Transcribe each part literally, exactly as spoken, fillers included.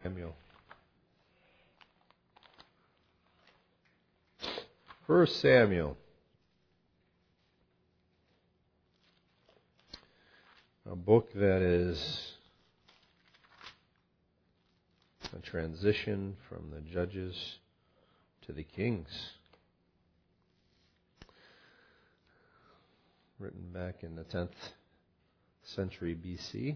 Samuel. First Samuel. A book that is a transition from the judges to the kings. Written back in the tenth century B C.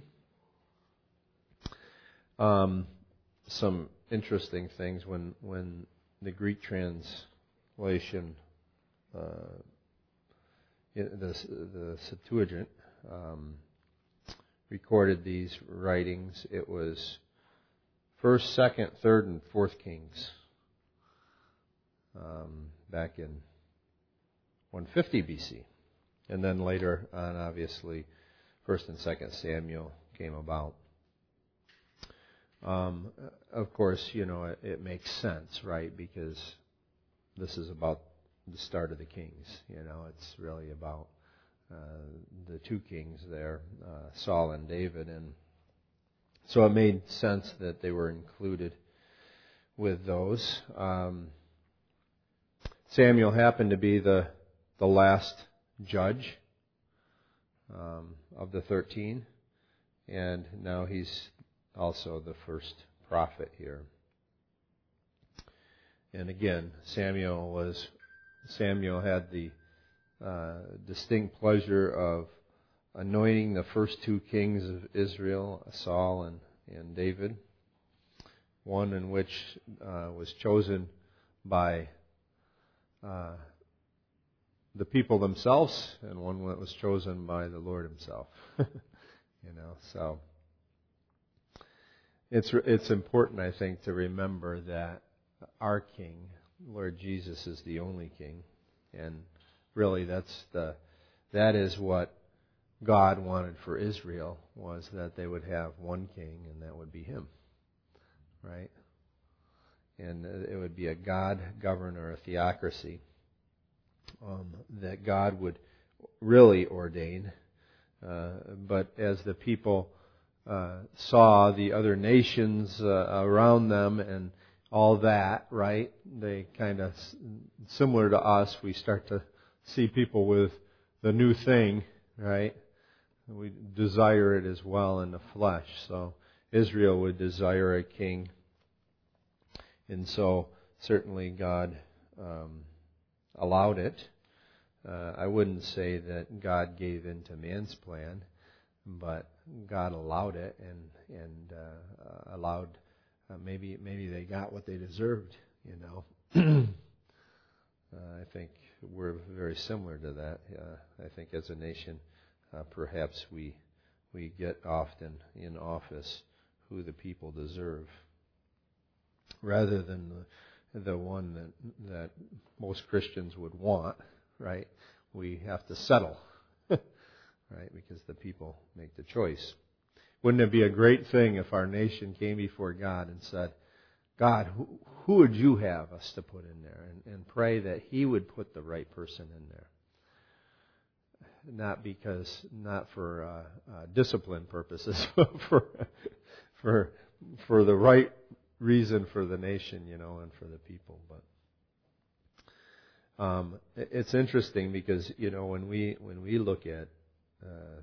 Um, some interesting things when when the Greek translation, uh, the the Septuagint, um, recorded these writings, it was first, second, third, and fourth Kings. Um, back in one fifty B C, and then later on, obviously, first and second Samuel came about. Um, of course, you know, it, it makes sense, right? Because this is about the start of the kings. You know, it's really about uh, the two kings there, uh, Saul and David, and so it made sense that they were included with those. Um, Samuel happened to be the the last judge um, of the thirteen, and now he's also the first prophet here. And again, Samuel was Samuel had the uh, distinct pleasure of anointing the first two kings of Israel, Saul and, and David. One in which uh, was chosen by uh, the people themselves, and one that was chosen by the Lord Himself. you know, so. It's it's important, I think, to remember that our King, Lord Jesus, is the only King, and really that's the that is what God wanted for Israel, was that they would have one King, and that would be Him, right? And it would be a God governor, a theocracy um, that God would really ordain, uh, but as the people Uh, saw the other nations uh, around them and all that, right? They kind of, similar to us, we start to see people with the new thing, right? We desire it as well in the flesh. So Israel would desire a king. And so certainly God um, allowed it. Uh, I wouldn't say that God gave in to man's plan, but God allowed it, and and uh, allowed uh, maybe maybe they got what they deserved. You know, uh, I think we're very similar to that. Uh, I think as a nation, uh, perhaps we we get often in office who the people deserve, rather than the the one that that most Christians would want. Right? We have to settle. Right, because the people make the choice. Wouldn't it be a great thing if our nation came before God and said, God, who, who would you have us to put in there? And, and pray that He would put the right person in there. Not because, not for uh, uh, discipline purposes, but for, for, for the right reason for the nation, you know, and for the people. But um, it's interesting because, you know, when we when we look at Uh,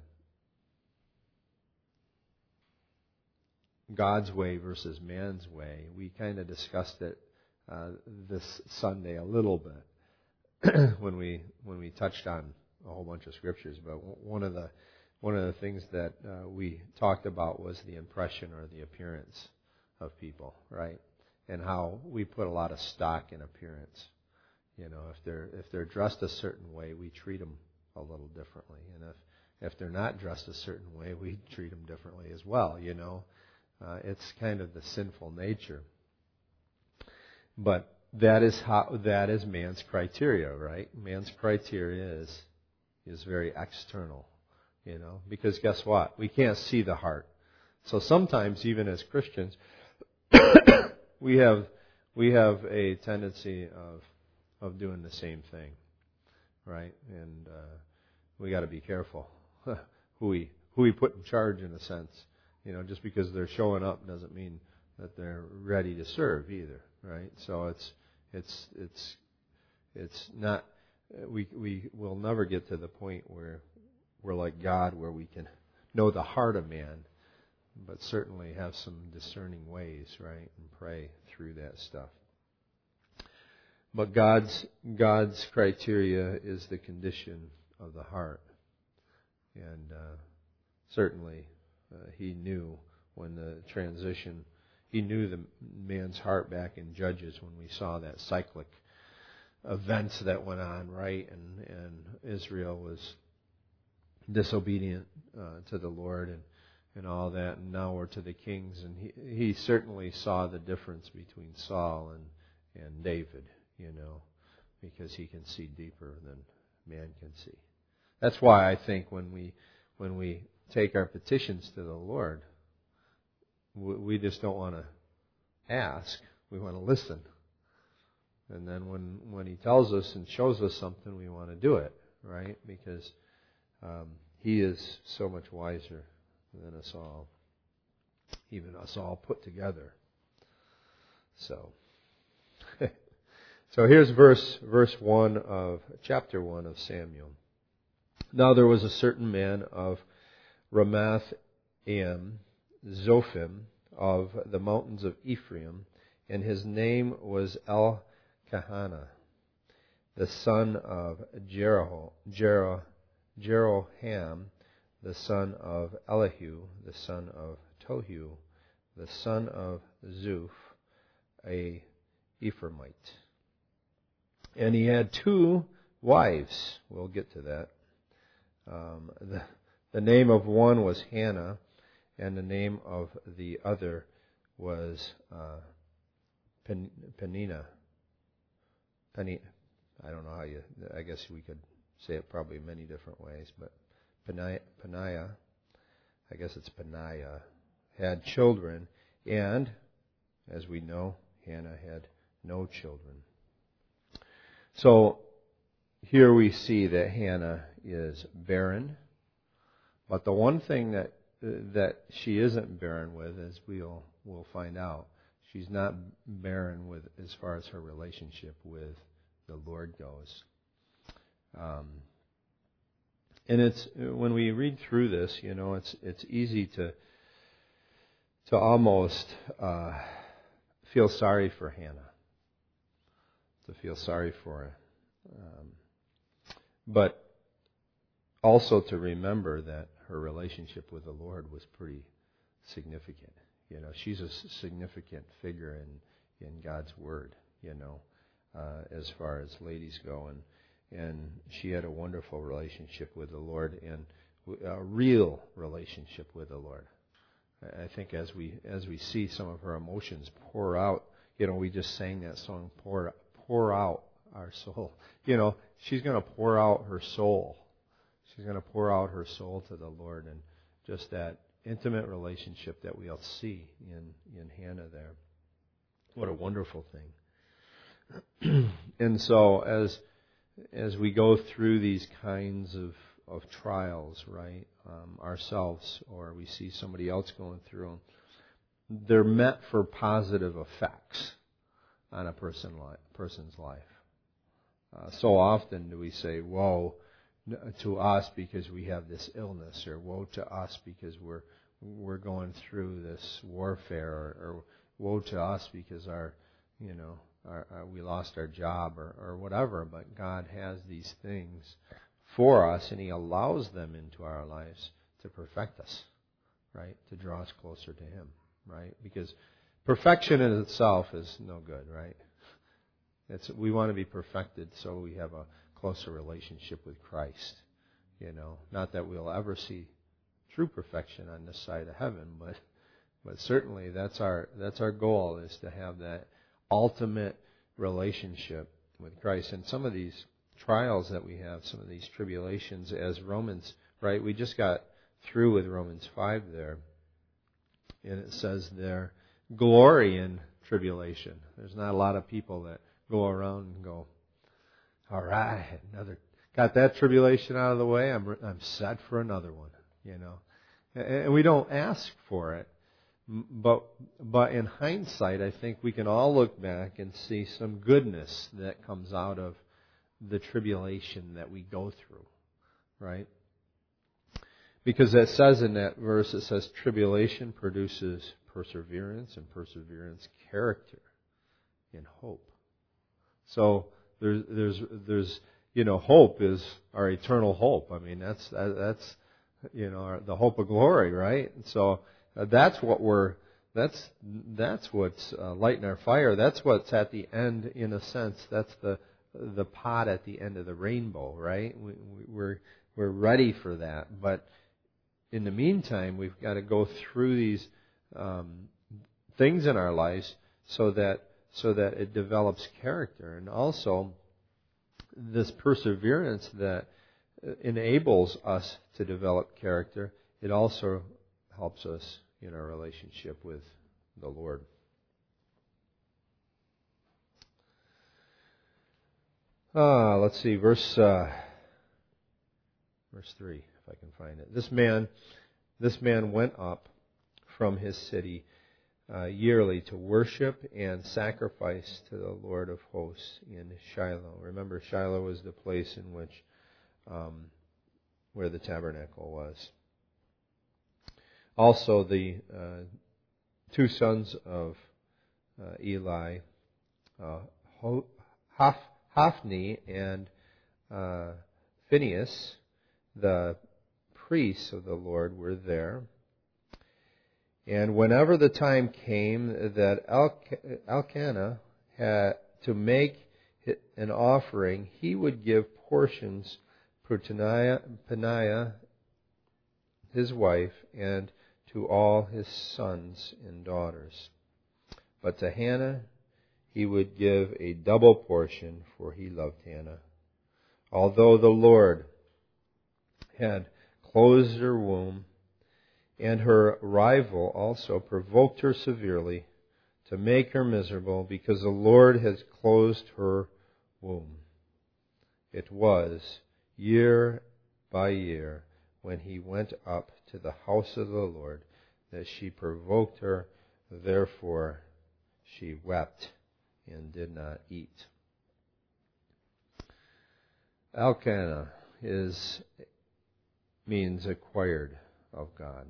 God's way versus man's way, we kind of discussed it uh, this Sunday a little bit when we when we touched on a whole bunch of scriptures. But one of the one of the things that uh, we talked about was the impression or the appearance of people, right? And how we put a lot of stock in appearance. You know, if they're if they're dressed a certain way, we treat them a little differently, and if If they're not dressed a certain way, we treat them differently as well, you know. Uh, it's kind of the sinful nature. But that is how that is man's criteria, right? Man's criteria is is very external, you know. Because guess what? We can't see the heart. So sometimes, even as Christians, we have we have a tendency of of doing the same thing, right? And uh, we got to be careful who we who we put in charge, in a sense. You know, just because they're showing up doesn't mean that they're ready to serve either, right? So it's it's it's it's not we we will never get to the point where we're like God, where we can know the heart of man, but certainly have some discerning ways, right, and pray through that stuff. But God's God's criteria is the condition of the heart, and uh, certainly uh, He knew when the transition. He knew the man's heart back in Judges when we saw that cyclic events that went on, right, and and Israel was disobedient uh, to the Lord and and all that, and now we're to the kings, and he he certainly saw the difference between Saul and and David. You know, because he can see deeper than man can see. That's why I think when we when we take our petitions to the Lord, we just don't want to ask. We want to listen. And then when, when He tells us and shows us something, we want to do it, right? Because um, He is so much wiser than us all, even us all put together. So. So here's verse verse one of chapter one of Samuel. Now there was a certain man of Ramath-Aim, Zophim, of the mountains of Ephraim, and his name was Elkanah, the son of Jeroham, Jero, Jeroham, the son of Elihu, the son of Tohu, the son of Zuph, a Ephraimite. And he had two wives. We'll get to that. Um, the, the name of one was Hannah, and the name of the other was uh, Pen, Penina. Penina. I don't know how you. I guess we could say it probably many different ways, but Peniah, Peniah I guess it's Peniah, had children, and as we know, Hannah had no children. So here we see that Hannah is barren, but the one thing that that she isn't barren with, as we'll we'll find out, she's not barren with as far as her relationship with the Lord goes. Um, and it's when we read through this, you know, it's it's easy to to almost uh, feel sorry for Hannah. To feel sorry for her. Um, but also to remember that her relationship with the Lord was pretty significant. You know, she's a significant figure in, in God's Word, you know, uh, as far as ladies go. And, and she had a wonderful relationship with the Lord and a real relationship with the Lord. I think as we as we see some of her emotions pour out, you know, we just sang that song, pour pour out our soul. You know, she's going to pour out her soul. She's going to pour out her soul to the Lord, and just that intimate relationship that we'll see in, in Hannah there. What a wonderful thing. And so as as we go through these kinds of, of trials, right, um, ourselves, or we see somebody else going through them, they're meant for positive effects on a person li- person's life. Uh, so often do we say, woe to us because we have this illness, or woe to us because we're we're going through this warfare, or, or woe to us because our, you know, our, our, we lost our job, or, or whatever. But God has these things for us, and He allows them into our lives to perfect us, right? To draw us closer to Him, right? Because perfection in itself is no good, right? It's, we want to be perfected so we have a closer relationship with Christ. You know, not that we'll ever see true perfection on this side of heaven, but but certainly that's our that's our goal, is to have that ultimate relationship with Christ. And some of these trials that we have, some of these tribulations, as Romans, right? We just got through with Romans five there, and it says there, glory in tribulation. There's not a lot of people that go around and go, all right, another, got that tribulation out of the way, I'm I'm set for another one, you know. And we don't ask for it, But but in hindsight, I think we can all look back and see some goodness that comes out of the tribulation that we go through, right? Because it says in that verse, it says tribulation produces perseverance, and perseverance character and hope. So there's there's there's you know hope is our eternal hope. I mean that's that's you know our, the hope of glory, right? And so uh, that's what we're that's that's what's uh, lighting our fire. That's what's at the end, in a sense. That's the the pot at the end of the rainbow, right? We, we're we're ready for that, but in the meantime, we've got to go through these um, things in our lives so that so that it develops character, and also this perseverance that enables us to develop character. It also helps us in our relationship with the Lord. Ah, let's see, verse uh, verse three. If I can find it. This man, this man went up from his city uh, yearly to worship and sacrifice to the Lord of hosts in Shiloh. Remember, Shiloh was the place in which um, where the tabernacle was. Also, the uh, two sons of uh, Eli, uh, Hof, Hophni and uh, Phinehas, the priests of the Lord, were there. And whenever the time came that Elkanah had to make an offering, he would give portions to Peninnah, his wife, and to all his sons and daughters. But to Hannah he would give a double portion, for he loved Hannah. Although the Lord had closed her womb, and her rival also provoked her severely to make her miserable, because the Lord has closed her womb. It was year by year, when he went up to the house of the Lord, that she provoked her. Therefore she wept and did not eat. Elkanah is means acquired of God.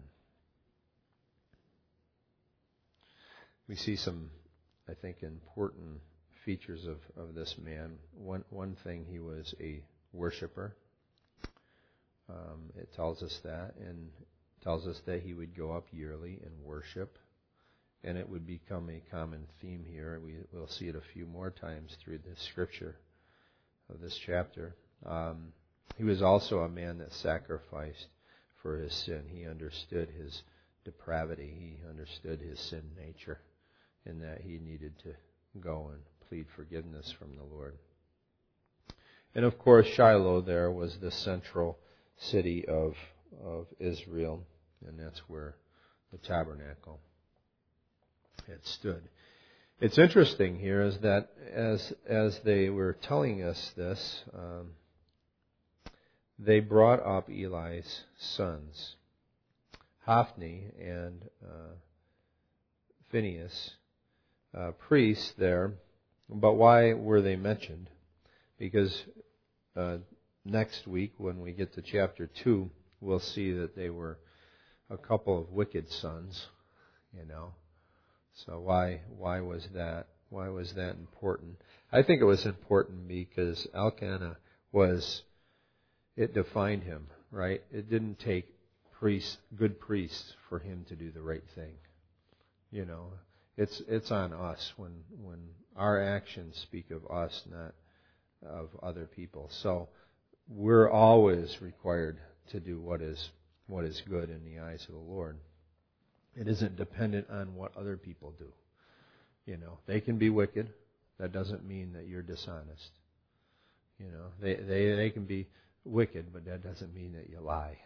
We see some, I think, important features of, of this man. One one thing, he was a worshiper. Um, it tells us that, and tells us that he would go up yearly and worship, and it would become a common theme here. We will see it a few more times through the scripture of this chapter. Um, he was also a man that sacrificed for his sin. He understood his depravity. He understood his sin nature, and that he needed to go and plead forgiveness from the Lord. And of course, Shiloh there was the central city of of Israel, and that's where the tabernacle had stood. It's interesting here is that as as they were telling us this, um, they brought up Eli's sons, Hophni and uh, Phinehas, uh, priests there. But why were they mentioned? Because uh, next week, when we get to chapter two, we'll see that they were a couple of wicked sons, you know. So why why was that? Why was that important? I think it was important because Elkanah was, it defined him, right? It didn't take priests, good priests, for him to do the right thing. You know, it's it's on us when when our actions speak of us, not of other people. So we're always required to do what is what is good in the eyes of the Lord. It isn't dependent on what other people do. You know, they can be wicked. That doesn't mean that you're dishonest. You know, they they they can be wicked, but that doesn't mean that you lie.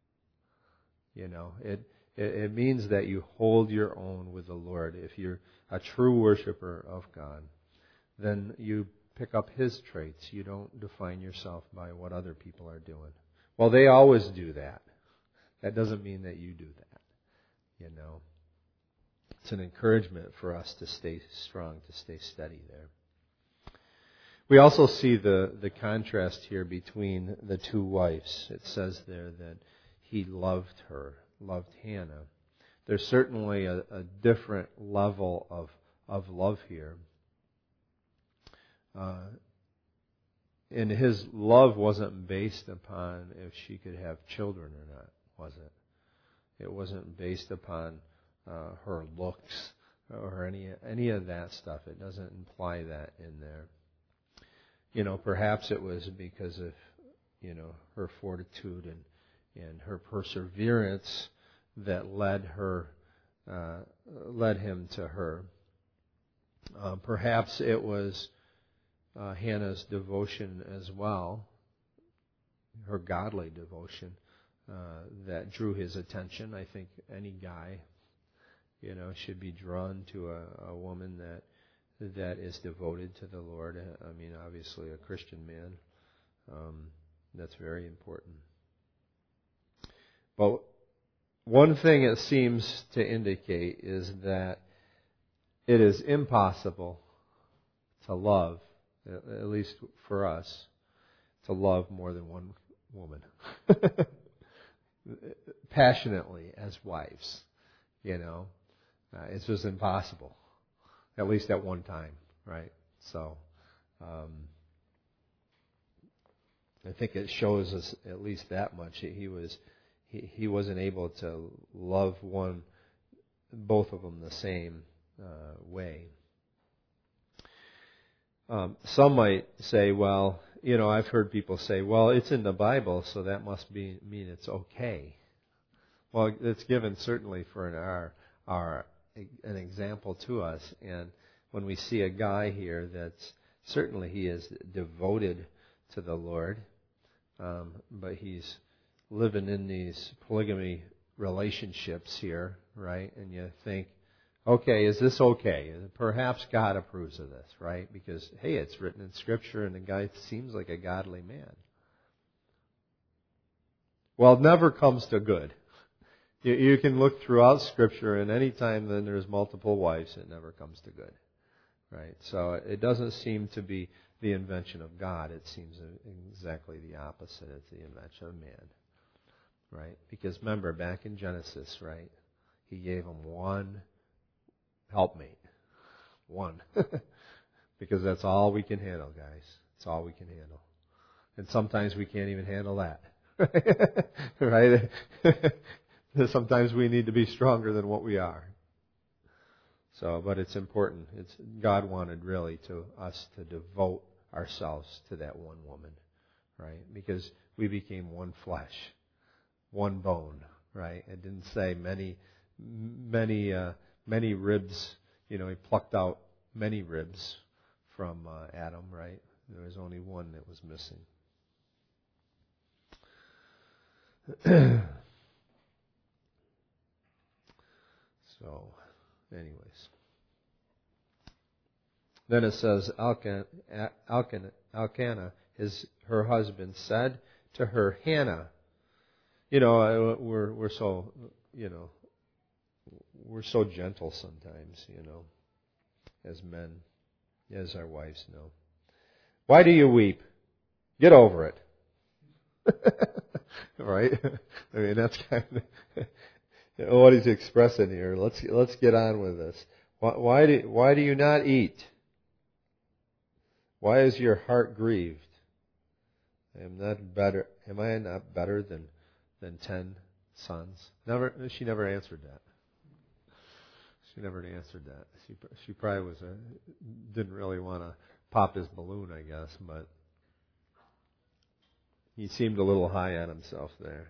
You know, it it, it means that you hold your own with the Lord. If you're a true worshiper of God, then you pick up His traits. You don't define yourself by what other people are doing. Well, they always do that. That doesn't mean that you do that. You know. it's an encouragement for us to stay strong, to stay steady there. We also see the, the contrast here between the two wives. It says there that he loved her, loved Hannah. There's certainly a, a different level of, of love here. Uh, and his love wasn't based upon if she could have children or not, was it? It wasn't based upon uh, her looks or any any of that stuff. It doesn't imply that in there. You know, perhaps it was because of, you know, her fortitude and, and her perseverance that led her, uh, led him to her. Uh, perhaps it was uh, Hannah's devotion as well, her godly devotion, uh, that drew his attention. I think any guy, you know, should be drawn to a, a woman that that is devoted to the Lord. I mean, obviously a Christian man. Um, that's very important. But one thing it seems to indicate is that it is impossible to love, at least for us, to love more than one woman. Passionately as wives, you know. Uh, it's just impossible. At least at one time, right? So, um, I think it shows us at least that much. He was, he, he wasn't able to love one, both of them the same uh, way. Um, some might say, well, you know, I've heard people say, well, it's in the Bible, so that must be mean it's okay. Well, it's given certainly for an, our our. an example to us, and when we see a guy here that's certainly he is devoted to the Lord, um, but he's living in these polygamy relationships here, right? And you think, okay, is this okay? Perhaps God approves of this, right? Because hey, it's written in Scripture, and the guy seems like a godly man. Well, it never comes to good. You, you can look throughout Scripture, and any time then there's multiple wives, it never comes to good, right? So it doesn't seem to be the invention of God. It seems exactly the opposite. It's the invention of man, right? Because remember, back in Genesis, right, he gave him one helpmate, one, because that's all we can handle, guys. It's all we can handle, and sometimes we can't even handle that, right? Sometimes we need to be stronger than what we are. So, but it's important. It's God wanted really to us to devote ourselves to that one woman, right? Because we became one flesh, one bone, right? It didn't say many, many, uh, many ribs. You know, he plucked out many ribs from uh, Adam, right? There was only one that was missing. So, anyways. Then it says, Elkanah, Elkanah, his, her husband, said to her, Hannah. You know, we're, we're so, you know, we're so gentle sometimes, you know, as men, as our wives know. Why do you weep? Get over it. Right? I mean, that's kind of what he's expressing here. Let's let's get on with this. Why, why do why do you not eat? Why is your heart grieved? Am not better? Am I not better than than ten sons? Never. She never answered that. She never answered that. She she probably was a, didn't really want to pop his balloon, I guess, but he seemed a little high on himself there.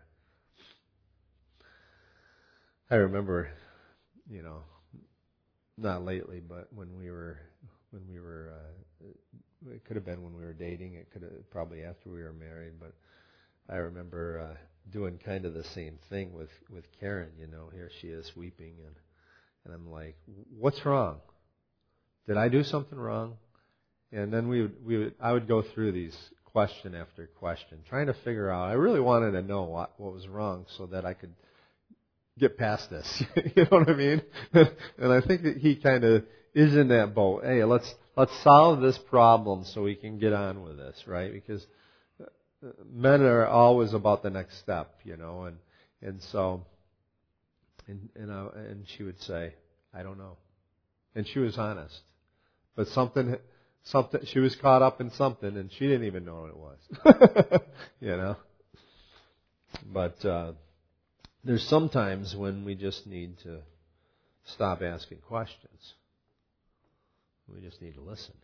I remember, you know, not lately, but when we were, when we were, uh, it could have been when we were dating. It could have probably after we were married. But I remember uh, doing kind of the same thing with, with Karen. You know, here she is weeping, and and I'm like, "What's wrong? Did I do something wrong?" And then we would, we would, I would go through these question after question, trying to figure out. I really wanted to know what what was wrong so that I could get past this. You know what I mean? And I think that he kind of is in that boat. Hey, let's let's solve this problem so we can get on with this, right? Because men are always about the next step, you know, and and so, and and, I, and she would say, I don't know, and she was honest, but something something she was caught up in something, and she didn't even know what it was, you know. But uh, there's sometimes when we just need to stop asking questions. We just need to listen,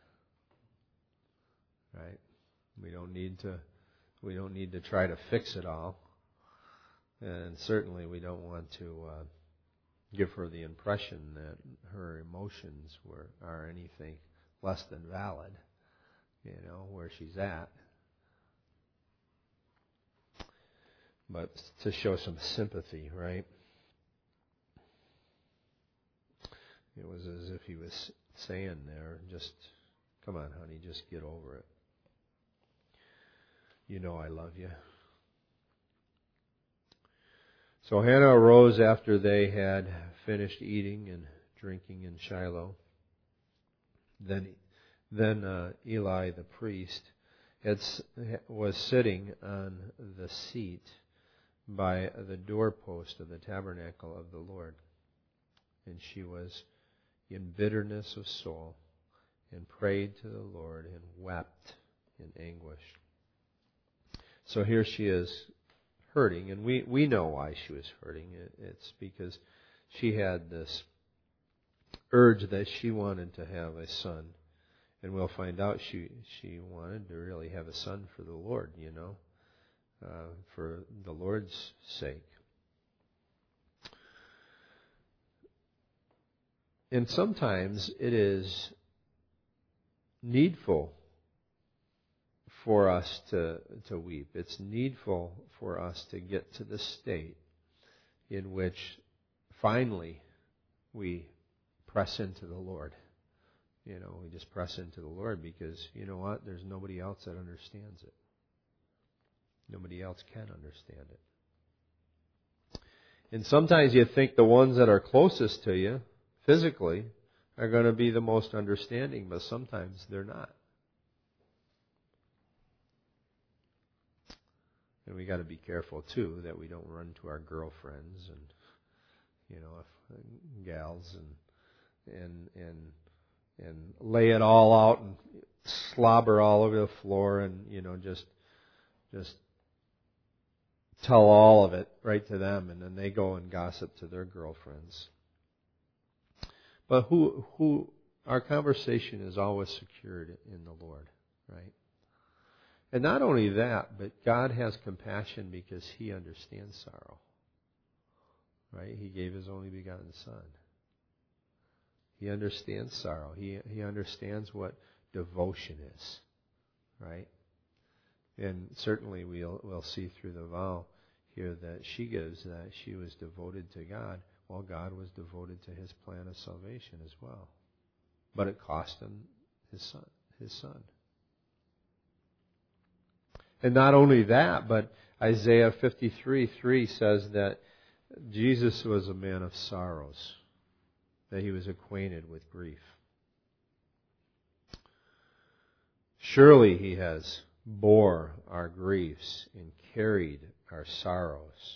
right? We don't need to. We don't need to try to fix it all, and certainly we don't want to uh, give her the impression that her emotions were are anything less than valid. You know where she's at. But to show some sympathy, right? It was as if he was saying there, just, come on, honey, just get over it. You know I love you. So Hannah arose after they had finished eating and drinking in Shiloh. Then, then uh, Eli the priest had, was sitting on the seat by the doorpost of the tabernacle of the Lord. And she was in bitterness of soul and prayed to the Lord and wept in anguish. So here she is hurting, and we, we know why she was hurting. It, it's because she had this urge that she wanted to have a son. And we'll find out she she wanted to really have a son for the Lord, you know. Uh, for the Lord's sake. And sometimes it is needful for us to, to weep. It's needful for us to get to the state in which finally we press into the Lord. You know, we just press into the Lord because, you know what, there's nobody else that understands it. Nobody else can understand it. And sometimes you think the ones that are closest to you, physically, are going to be the most understanding, but sometimes they're not. And we got to be careful, too, that we don't run to our girlfriends and, you know, if, gals and, and, and, and lay it all out and slobber all over the floor and, you know, just, just, tell all of it right to them, and then they go and gossip to their girlfriends. But who who our conversation is always secured in the Lord, right? And not only that, but God has compassion because He understands sorrow. Right? He gave His only begotten Son. He understands sorrow. He He understands what devotion is. Right? And certainly we'll we'll see through the vow here that she gives that she was devoted to God, while God was devoted to His plan of salvation as well. But it cost Him His son, His son. And not only that, but Isaiah fifty-three three says that Jesus was a man of sorrows, that He was acquainted with grief. Surely He has bore our griefs and carried our sorrows.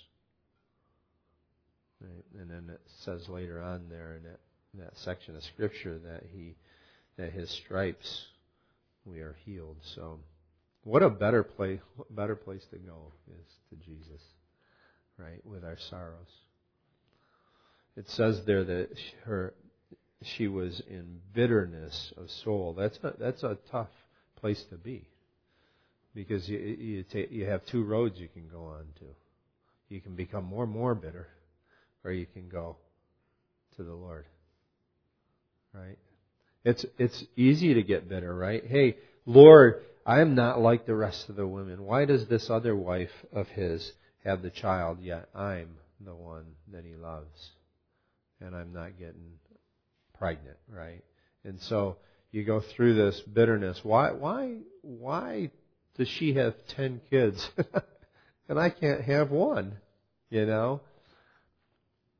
Right? And then it says later on there in that, in that section of Scripture that he, that His stripes we are healed. So, what a better place, better place to go is to Jesus, right? With our sorrows. It says there that her, she was in bitterness of soul. That's a, that's a tough place to be. Because you you, take, you have two roads you can go on to. You can become more and more bitter, or you can go to the Lord. Right? It's it's easy to get bitter, right? Hey, Lord, I am not like the rest of the women. Why does this other wife of His have the child, yet I'm the one that He loves, and I'm not getting pregnant, right? And so you go through this bitterness. Why why why? Does she have ten kids? And I can't have one, you know?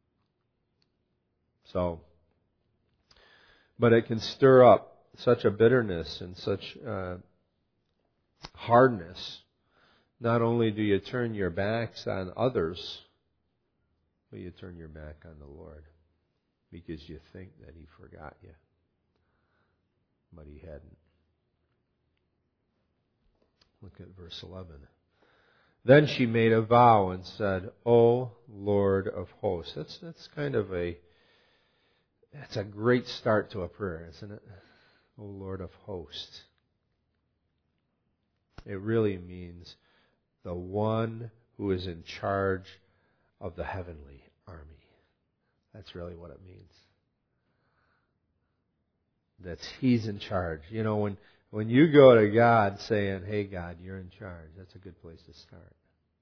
So, but it can stir up such a bitterness and such uh, hardness. Not only do you turn your backs on others, but you turn your back on the Lord because you think that He forgot you. But He hadn't. Look at verse eleven. Then she made a vow and said, O Lord of hosts. That's, that's kind of a, that's a great start to a prayer, isn't it? O Lord of hosts. It really means the one who is in charge of the heavenly army. That's really what it means. That's He's in charge. You know, when, when you go to God saying, hey God, you're in charge, that's a good place to start.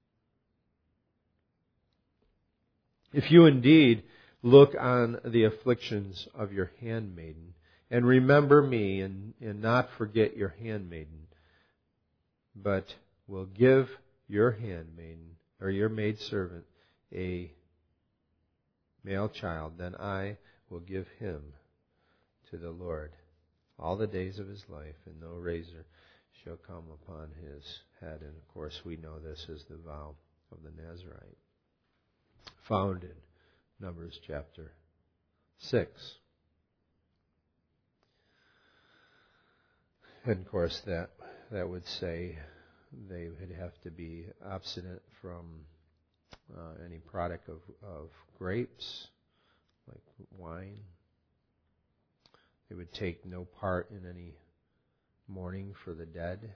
If you indeed look on the afflictions of your handmaiden, and remember me, and, and not forget your handmaiden, but will give your handmaiden, or your maidservant, a male child, then I will give him to the Lord all the days of his life, and no razor shall come upon his head. And of course we know this is the vow of the Nazarite, found in Numbers chapter six. And of course that that would say they would have to be abstinent from uh, any product of, of grapes, like wine. They would take no part in any mourning for the dead.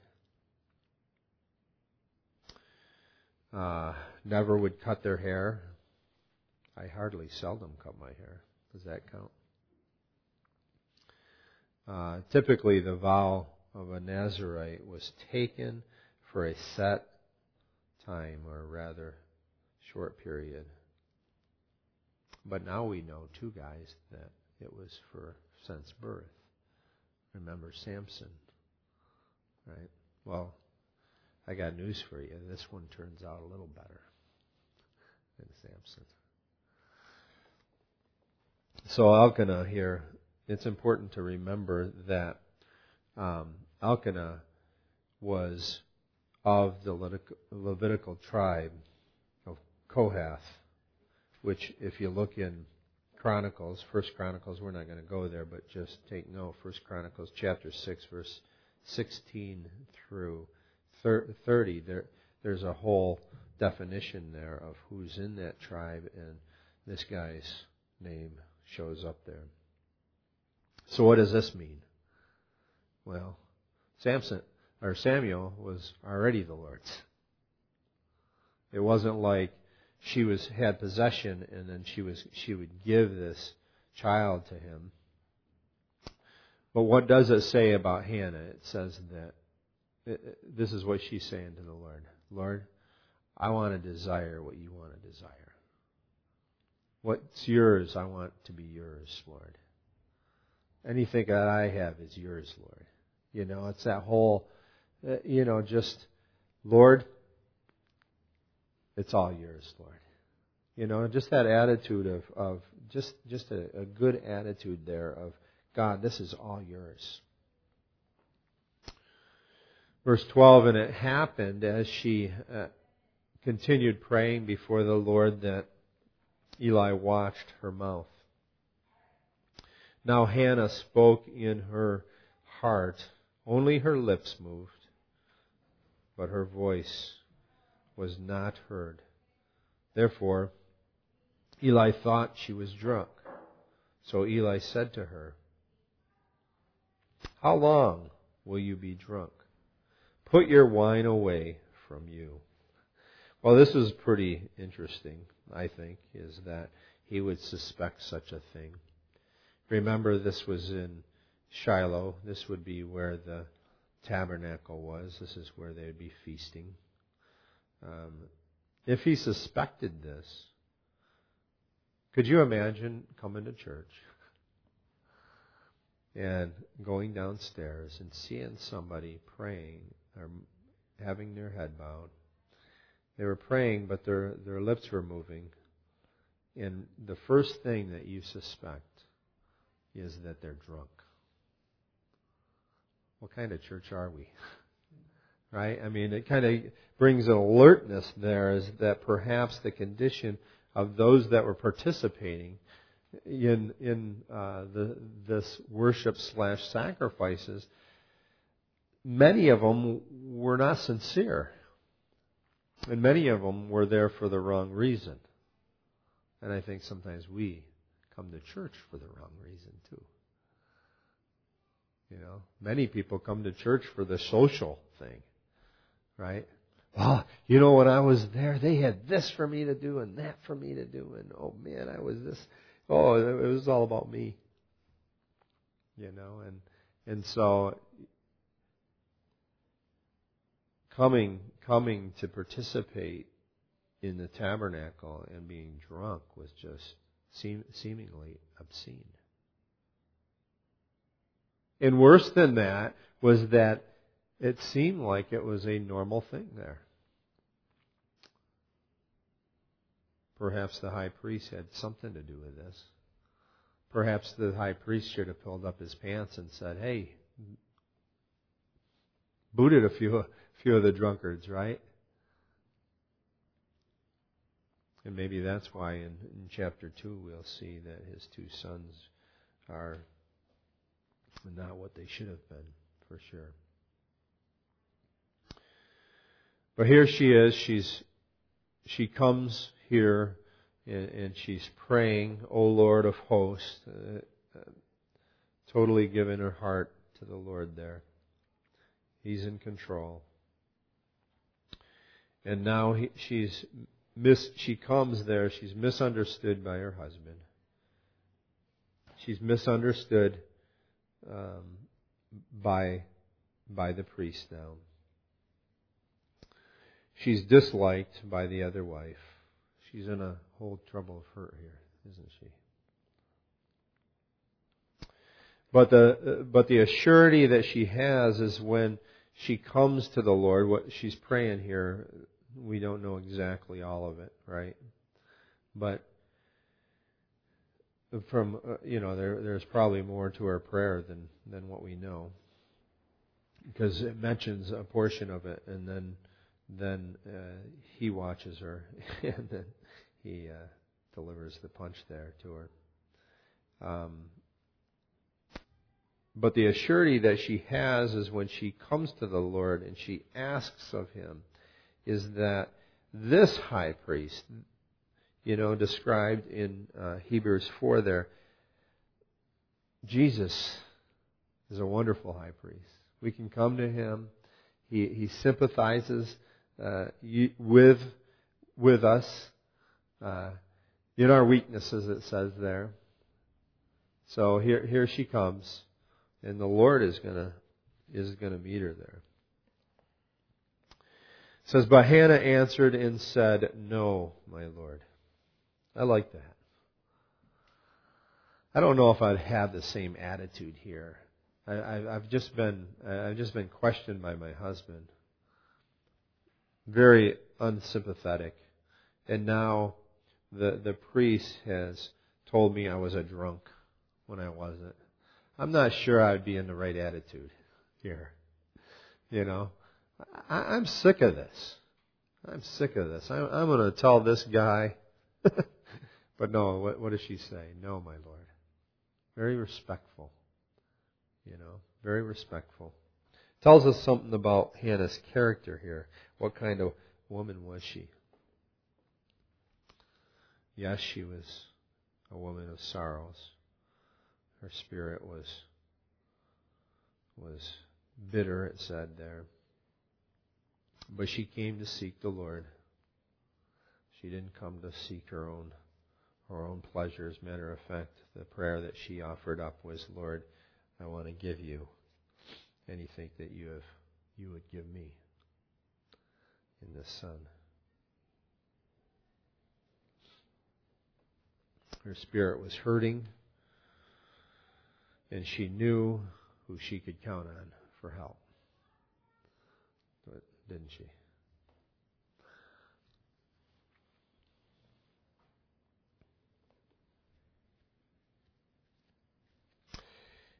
Uh, never would cut their hair. I hardly seldom cut my hair. Does that count? Uh, typically, the vow of a Nazarite was taken for a set time, or rather short period. But now we know, too, guys, that it was for since birth. Remember Samson, right? Well, I got news for you. This one turns out a little better than Samson. So Elkanah here, it's important to remember that um, Elkanah was of the Levitical tribe of Kohath, which if you look in Chronicles, First Chronicles, we're not going to go there, but just take note, First Chronicles chapter six, verse sixteen through thirty, there, there's a whole definition there of who's in that tribe, and this guy's name shows up there. So what does this mean? Well, Samson or Samuel was already the Lord's. It wasn't like she was had possession and then she was she would give this child to him. But what does it say about Hannah? It says that it, this is what she's saying to the Lord. Lord, I want to desire what you want to desire. What's yours, I want to be yours, Lord. Anything that I have is yours, Lord. You know, it's that whole, uh, you know, just, Lord, it's all yours, Lord. You know, just that attitude of, of just, just a, a good attitude there of, God, this is all yours. Verse twelve, and it happened as she uh, continued praying before the Lord that Eli watched her mouth. Now Hannah spoke in her heart. Only her lips moved, but her voice was not heard. Therefore, Eli thought she was drunk. So Eli said to her, how long will you be drunk? Put your wine away from you. Well, this is pretty interesting, I think, is that he would suspect such a thing. Remember, this was in Shiloh. This would be where the tabernacle was. This is where they would be feasting. Um, if he suspected this, could you imagine coming to church and going downstairs and seeing somebody praying or having their head bowed? They were praying, but their, their lips were moving. And the first thing that you suspect is that they're drunk. What kind of church are we? Right? I mean, it kind of brings an alertness there, is that perhaps the condition of those that were participating in in uh, the this worship slash sacrifices, many of them were not sincere, and many of them were there for the wrong reason. And I think sometimes we come to church for the wrong reason too. You know, many people come to church for the social thing, right? Well, you know, when I was there, they had this for me to do and that for me to do, and oh man, I was this. Oh, it was all about me. You know, and and so coming coming to participate in the tabernacle and being drunk was just seem, seemingly obscene. And worse than that was that it seemed like it was a normal thing there. Perhaps the high priest had something to do with this. Perhaps the high priest should have pulled up his pants and said, hey, booted a few, a few of the drunkards, right? And maybe that's why in, in chapter two we'll see that his two sons are not what they should have been, for sure. But here she is. She's she comes here and, and she's praying, O Lord of hosts, uh, uh, totally giving her heart to the Lord there. He's in control. And now he, she's mis, she comes there. She's misunderstood by her husband. She's misunderstood um, by by the priest now. She's disliked by the other wife. She's in a whole trouble of hurt here, isn't she? But the but the assurity that she has is when she comes to the Lord. What she's praying here, we don't know exactly all of it, right? But from uh, you know, there there's probably more to her prayer than than what we know, because it mentions a portion of it, and then then uh, he watches her, and then he uh, delivers the punch there to her. Um, but the assurity that she has is when she comes to the Lord and she asks of Him, is that this high priest, you know, described in uh, Hebrews four there, Jesus is a wonderful high priest. We can come to Him. He He sympathizes uh, with with us uh, in our weaknesses. It says there. So here here she comes, and the Lord is gonna is gonna meet her there. It says, but Hannah answered and said, "No, my Lord." I like that. I don't know if I'd have the same attitude here. I, I, I've just been I've just been questioned by my husband. Very unsympathetic, and now the the priest has told me I was a drunk when I wasn't. I'm not sure I'd be in the right attitude here. You know, I, I'm sick of this. I'm sick of this. I, I'm going to tell this guy. But no, what, what does she say? No, my Lord. Very respectful. You know, very respectful. Tells us something about Hannah's character here. What kind of woman was she? Yes, she was a woman of sorrows. Her spirit was was bitter, it said there. But she came to seek the Lord. She didn't come to seek her own her own pleasure. As a matter of fact, the prayer that she offered up was, Lord, I want to give you anything that you have you would give me in this son. Her spirit was hurting, and she knew who she could count on for help. But didn't she?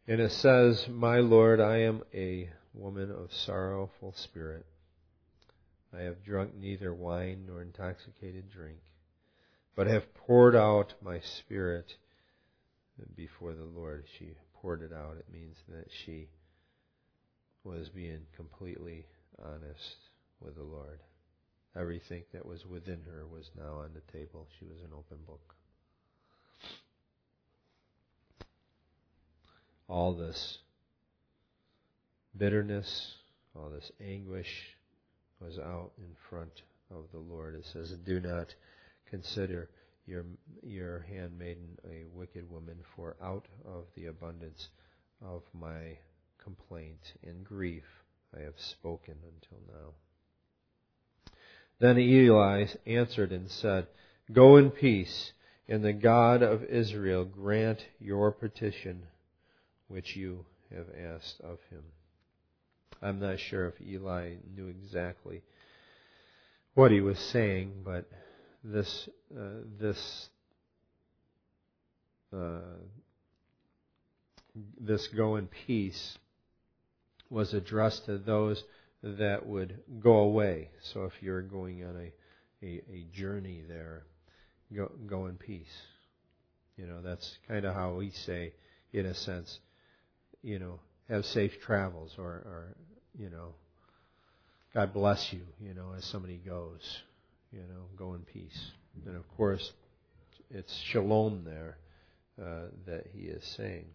And it says, "My Lord, I am a woman of sorrowful spirit. I have drunk neither wine nor intoxicated drink, but have poured out my spirit before the Lord." She poured it out. It means that she was being completely honest with the Lord. Everything that was within her was now on the table. She was an open book. All this bitterness, all this anguish was out in front of the Lord. It says, "Do not consider your your handmaiden a wicked woman, for out of the abundance of my complaint and grief I have spoken until now." Then Eli answered and said, "Go in peace, and the God of Israel grant your petition which you have asked of him." I'm not sure if Eli knew exactly what he was saying, but this uh, this uh, this "go in peace" was addressed to those that would go away. So if you're going on a, a, a journey there, go, go in peace. You know, that's kind of how we say, in a sense, you know, have safe travels, or, or, you know, God bless you, you know, as somebody goes, you know, go in peace. And of course, it's shalom there uh, that he is saying.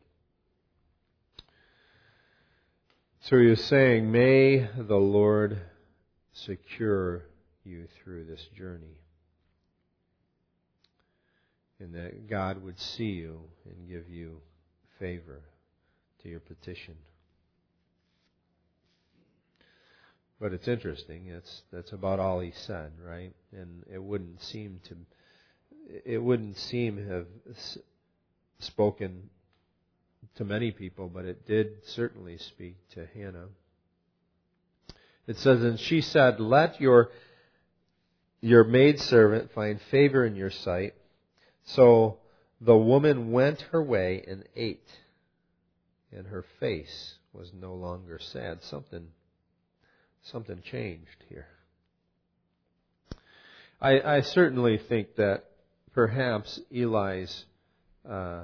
So he is saying, may the Lord secure you through this journey, and that God would see you and give you favor to your petition. But it's interesting. It's that's about all he said, right? And it wouldn't seem to it wouldn't seem to have spoken to many people, but it did certainly speak to Hannah. It says, "And she said, Let your your maidservant find favor in your sight." So the woman went her way and ate, and her face was no longer sad. Something something changed here. I, I certainly think that perhaps Eli's uh,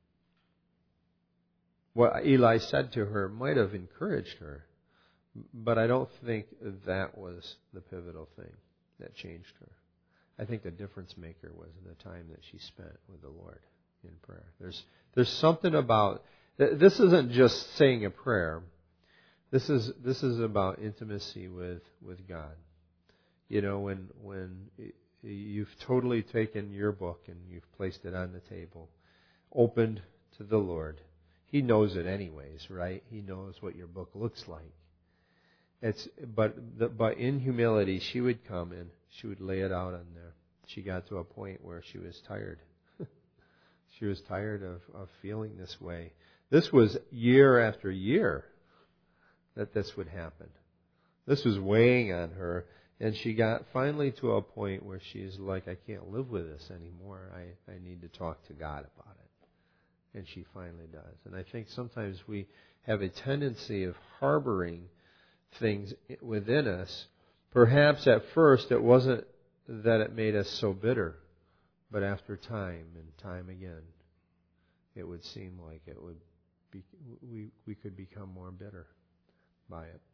what Eli said to her might have encouraged her, but I don't think that was the pivotal thing that changed her. I think the difference maker was in the time that she spent with the Lord in prayer. There's there's something about this isn't just saying a prayer. This is this is about intimacy with, with God. You know, when when you've totally taken your book and you've placed it on the table, opened to the Lord. He knows it anyways, right? He knows what your book looks like. It's but the, but in humility, she would come and she would lay it out on there. She got to a point where she was tired. She was tired of, of feeling this way. This was year after year that this would happen. This was weighing on her, and she got finally to a point where she's like, I can't live with this anymore. I, I need to talk to God about it. And she finally does. And I think sometimes we have a tendency of harboring things within us. Perhaps at first it wasn't that it made us so bitter, but after time and time again, it would seem like it would be, we we could become more bitter by it.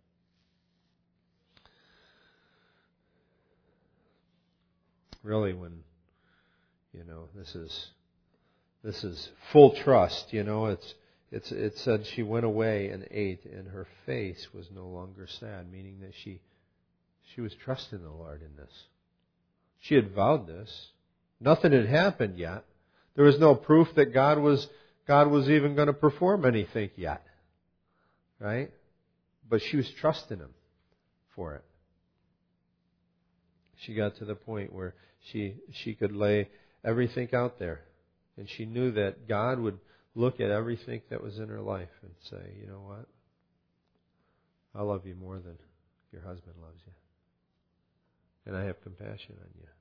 Really, when you know this is this is full trust. You know, it's it's it said she went away and ate, and her face was no longer sad, meaning that she she was trusting the Lord in this. She had vowed this. Nothing had happened yet. There was no proof that God was God was even going to perform anything yet. Right? But she was trusting Him for it. She got to the point where she she could lay everything out there. And she knew that God would look at everything that was in her life and say, you know what? I love you more than your husband loves you. And I have compassion on you.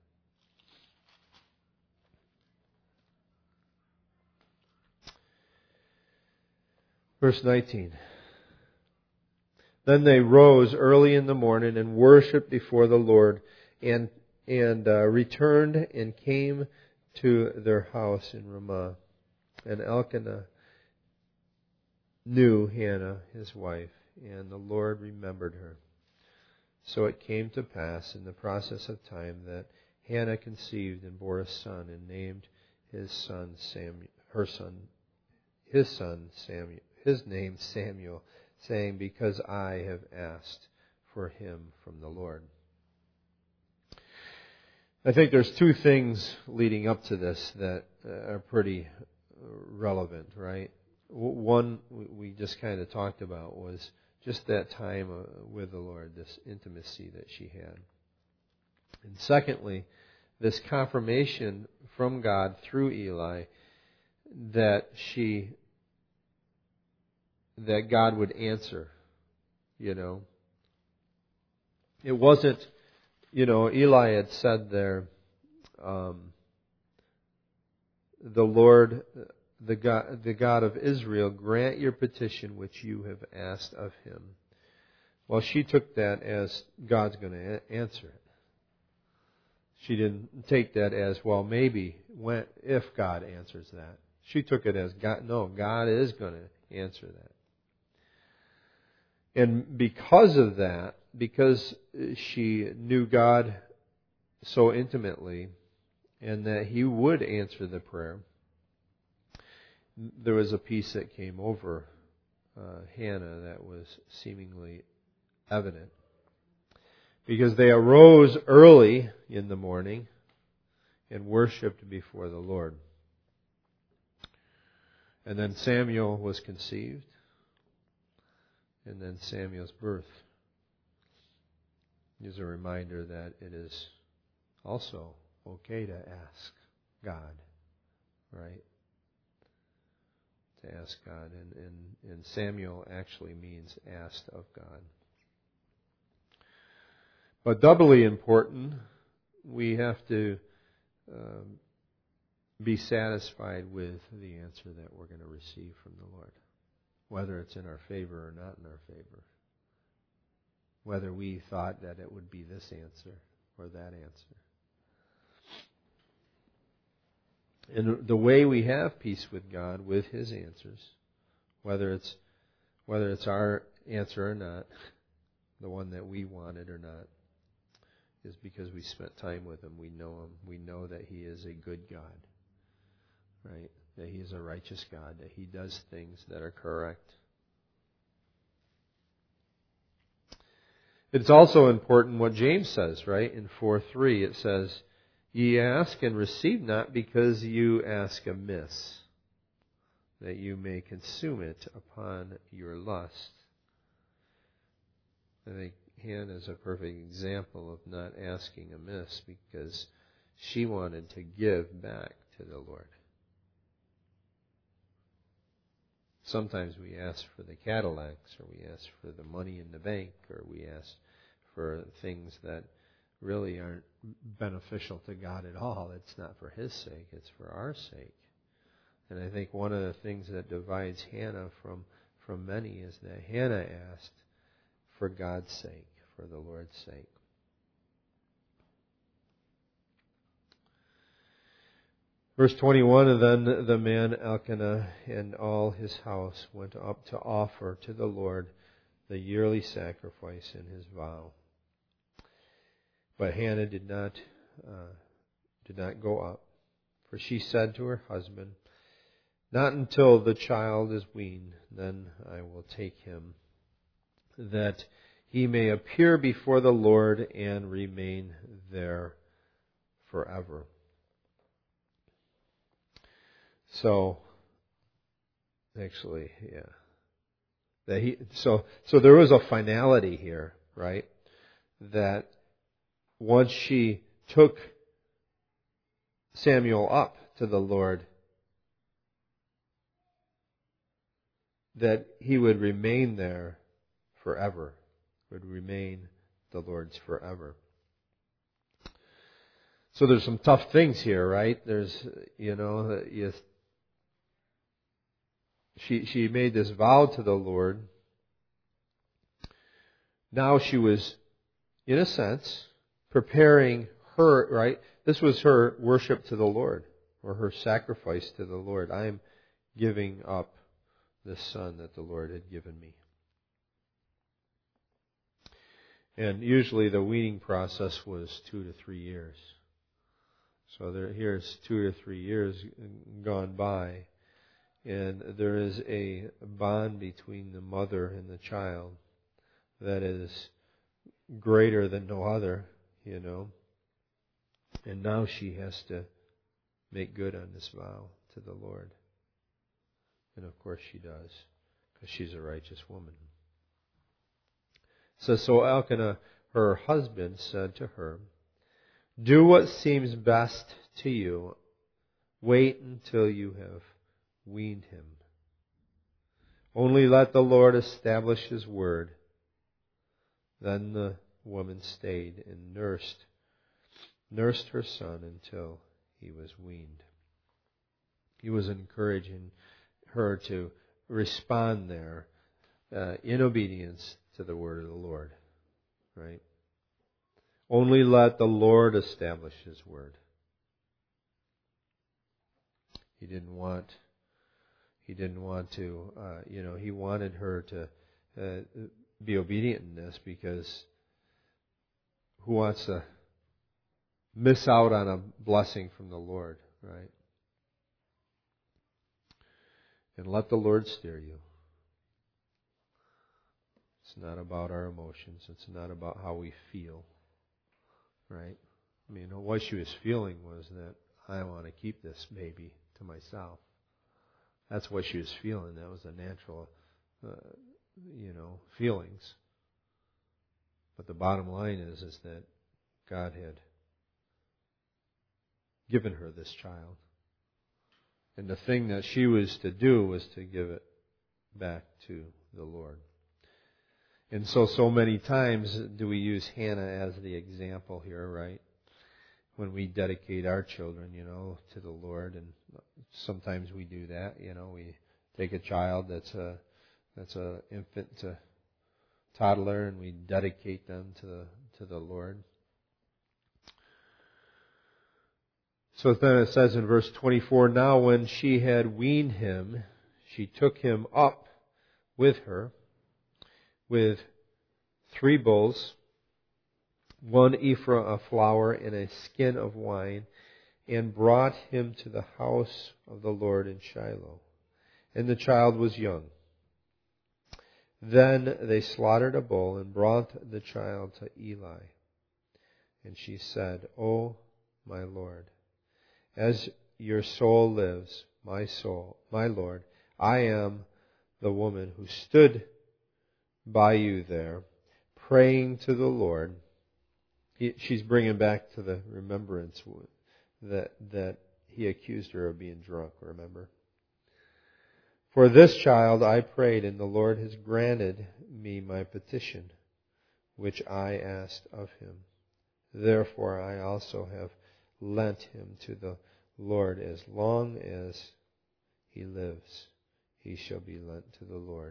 Verse nineteen. Then they rose early in the morning and worshipped before the Lord, and and uh, returned and came to their house in Ramah. And Elkanah knew Hannah, his wife, and the Lord remembered her. So it came to pass in the process of time that Hannah conceived and bore a son, and named his son Samuel, her son, his son Samuel, his name Samuel, saying, "Because I have asked for him from the Lord." I think there's two things leading up to this that are pretty relevant, right? One we just kind of talked about was just that time with the Lord, this intimacy that she had. And secondly, this confirmation from God through Eli that she, that God would answer, you know. It wasn't, you know, Eli had said there, um, the Lord, the God, the God of Israel, grant your petition which you have asked of him. Well, she took that as God's going to answer it. She didn't take that as, well, maybe when, if God answers that. She took it as, God, no, God is going to answer that. And because of that, because she knew God so intimately and that He would answer the prayer, there was a peace that came over uh, Hannah that was seemingly evident. Because they arose early in the morning and worshipped before the Lord. And then Samuel was conceived. And then Samuel's birth is a reminder that it is also okay to ask God, right? To ask God. And, and, and Samuel actually means asked of God. But doubly important, we have to um, be satisfied with the answer that we're going to receive from the Lord. Whether it's in our favor or not in our favor. Whether we thought that it would be this answer or that answer. And the way we have peace with God, with His answers, whether it's whether it's our answer or not, the one that we wanted or not, is because we spent time with Him. We know Him. We know that He is a good God. Right? That He is a righteous God. That He does things that are correct. It's also important what James says, right? In four three it says, "Ye ask and receive not because you ask amiss, that you may consume it upon your lust." I think Hannah is a perfect example of not asking amiss because she wanted to give back to the Lord. Sometimes we ask for the Cadillacs, or we ask for the money in the bank, or we ask for things that really aren't beneficial to God at all. It's not for His sake, it's for our sake. And I think one of the things that divides Hannah from, from many is that Hannah asked for God's sake, for the Lord's sake. Verse twenty-one, "And then the man Elkanah and all his house went up to offer to the Lord the yearly sacrifice in his vow. But Hannah did not uh, did not go up, for she said to her husband, Not until the child is weaned, then I will take him, that he may appear before the Lord and remain there forever." So, actually, yeah. That he, so, so there was a finality here, right? That once she took Samuel up to the Lord, that he would remain there forever, would remain the Lord's forever. So there's some tough things here, right? There's, you know, you, she, she made this vow to the Lord. Now she was, in a sense, preparing her, right? This was her worship to the Lord, or her sacrifice to the Lord. I am giving up this son that the Lord had given me. And usually the weaning process was two to three years. So there, here's two or three years gone by, and there is a bond between the mother and the child that is greater than no other, you know. And now she has to make good on this vow to the Lord. And of course she does, because she's a righteous woman. So, so Elkanah, her husband, said to her, "Do what seems best to you. Wait until you have weaned him. Only let the Lord establish His word." Then the woman stayed and nursed, nursed her son until he was weaned. He was encouraging her to respond there uh, in obedience to the word of the Lord. Right? Only let the Lord establish His word. He didn't want. He didn't want to. Uh, you know, he wanted her to uh, be obedient in this, because who wants to miss out on a blessing from the Lord, right? And let the Lord steer you. It's not about our emotions. It's not about how we feel, right? I mean, what she was feeling was that I want to keep this baby to myself. That's what she was feeling. That was a natural, uh, you know, feelings. But the bottom line is, is that God had given her this child. And the thing that she was to do was to give it back to the Lord. And so, so many times do we use Hannah as the example here, right? When we dedicate our children, you know, to the Lord. And sometimes we do that, you know. We take a child that's a that's a infant to toddler, and we dedicate them to the to the Lord. So then it says in verse twenty-four, "Now when she had weaned him, she took him up with her with three bulls, one ephah of flour, and a skin of wine, and brought him to the house of the Lord in Shiloh. And the child was young. Then they slaughtered a bull and brought the child to Eli. And she said, 'O my Lord, as your soul lives, my soul, my Lord, I am the woman who stood by you there, praying to the Lord.'" He, she's bringing back to the remembrance that that he accused her of being drunk, remember? "For this child I prayed, and the Lord has granted me my petition, which I asked of Him. Therefore I also have lent him to the Lord. As long as he lives, he shall be lent to the Lord."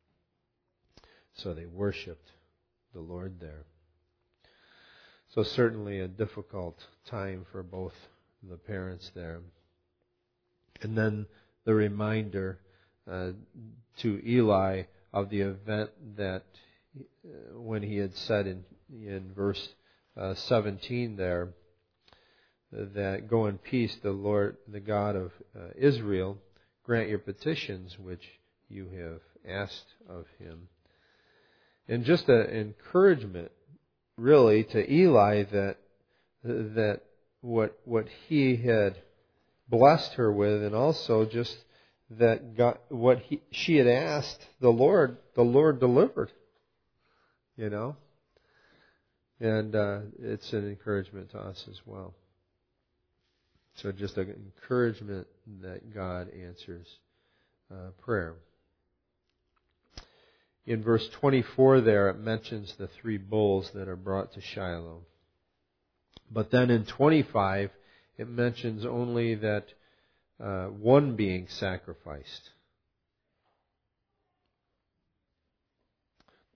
So they worshipped the Lord there. So certainly a difficult time for both the parents there. And then the reminder uh, to Eli of the event that uh, when he had said in, in verse uh, seventeen there, that "Go in peace, the Lord, the God of uh, Israel, grant your petitions which you have asked of Him." And just an encouragement, really, to Eli that that what what he had blessed her with, and also just that God, what he, she had asked the Lord, the Lord delivered. You know, and uh, it's an encouragement to us as well. So just an encouragement that God answers uh, prayer. In verse twenty-four there, it mentions the three bulls that are brought to Shiloh. But then in twenty-five, it mentions only that uh, one being sacrificed.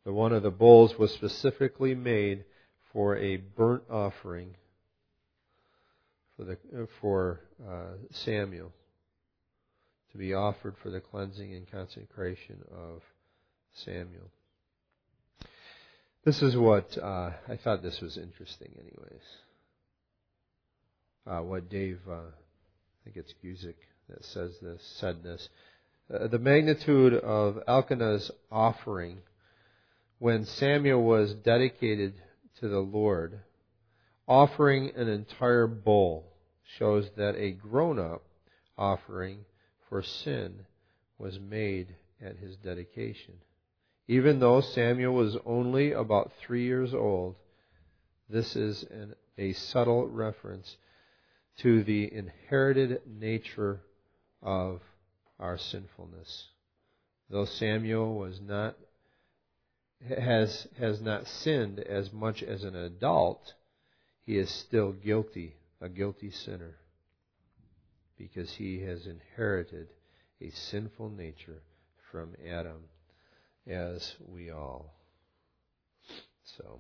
The one of the bulls was specifically made for a burnt offering for the for uh, Samuel, to be offered for the cleansing and consecration of Samuel. This is what uh, I thought. This was interesting, anyways. Uh, what Dave, uh, I think it's Guzik that says this, said this. Uh, the magnitude of Elkanah's offering when Samuel was dedicated to the Lord, offering an entire bull, shows that a grown-up offering for sin was made at his dedication. Even though Samuel was only about three years old, this is an, a subtle reference to the inherited nature of our sinfulness. Though Samuel was not has has not sinned as much as an adult, he is still guilty, a guilty sinner, because he has inherited a sinful nature from Adam, as we all. So,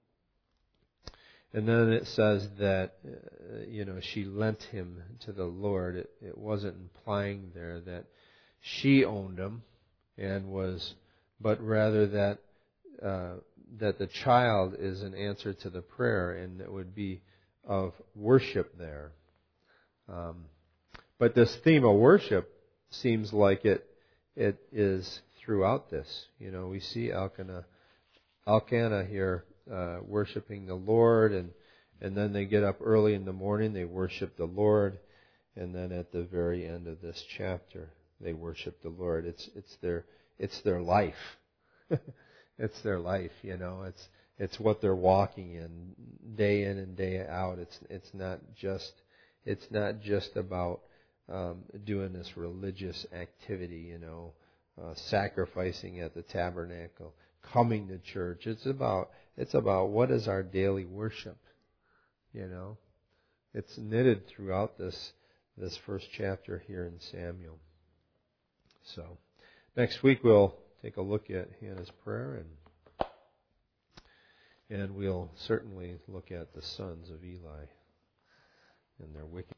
and then it says that uh, you know she lent him to the Lord. It, it wasn't implying there that she owned him, and was, but rather that uh, that the child is an answer to the prayer, and it would be of worship there. Um, but this theme of worship seems like it it is throughout this. You know, we see Elkanah, Elkanah here uh, worshiping the Lord, and and then they get up early in the morning, they worship the Lord, and then at the very end of this chapter, they worship the Lord. It's it's their it's their life. It's their life. You know, it's it's what they're walking in day in and day out. It's it's not just it's not just about um, doing this religious activity. You know. Uh, sacrificing at the tabernacle, coming to church. It's about it's about what is our daily worship. You know, it's knitted throughout this this first chapter here in Samuel. So, next week we'll take a look at Hannah's prayer, and and we'll certainly look at the sons of Eli and their wicked.